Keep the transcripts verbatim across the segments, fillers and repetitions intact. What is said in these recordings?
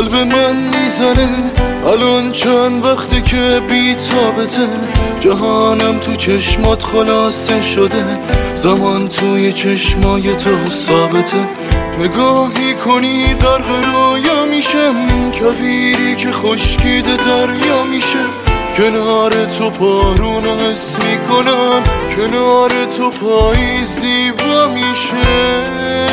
قلب من میزنه الان چند وقته که بی تابته، جهانم تو چشمات خلاصه شده، زمان توی چشمای تو ثابته. نگاه میکنی غرق رویا میشم، کویری که خشکیده دریا میشه. کنار تو بارون حس میکنم، کنار تو پایی زیبا میشه.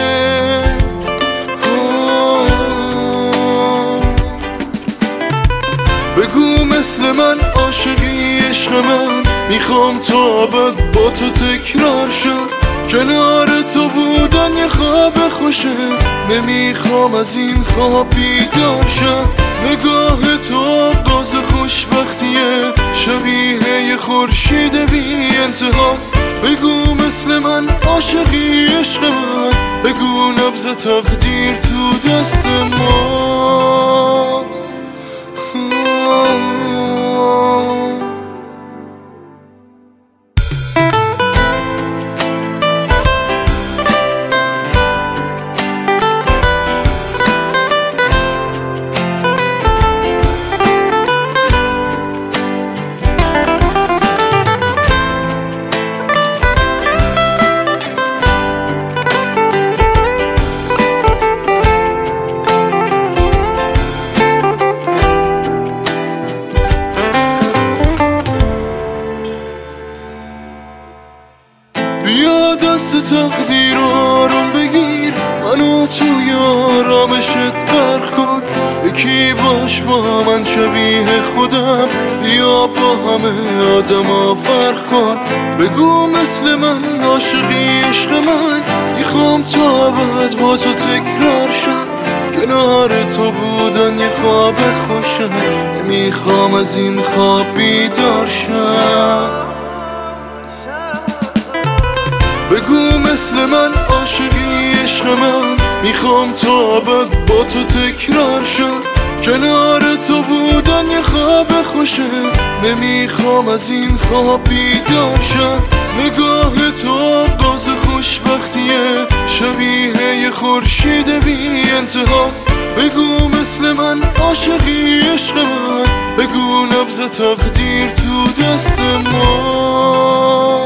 بگو مثل من عاشقی عشق من، میخوام تا ابد با تو تکرار شم. کنار تو بودن یه خواب خوشه، نمیخوام از این خواب بیدار شم. نگاه تو آغاز خوشبختیه، شبیه یه خورشید بی انتهاست. بگو مثل من عاشقی عشق من، بگو نبض تقدیر تو دست ماست. بیا دست تقدیر رو آروم بگیر، منو توی آرامشت غرق کن. یکی باش با من شبیه خودم، بیا با همه آدما فرق کن. بگو مثل من عاشقی عشق من، میخوام تا ابد با تو تکرار شم. کنار تو بودن یه خواب خوشه، نمیخوام از این خواب بیدار شم. بگو مثل من عاشقی عشق من، میخوام تا ابد با تو تکرار شم. کنار تو بودن یه خواب خوشه، نمیخوام از این خواب بیدار شم. نگاه تو آغاز خوشبختیه، شبیه یه خورشید بی انتهاست. بگو مثل من عاشقی عشق من، بگو نبض تقدیر تو دست ما.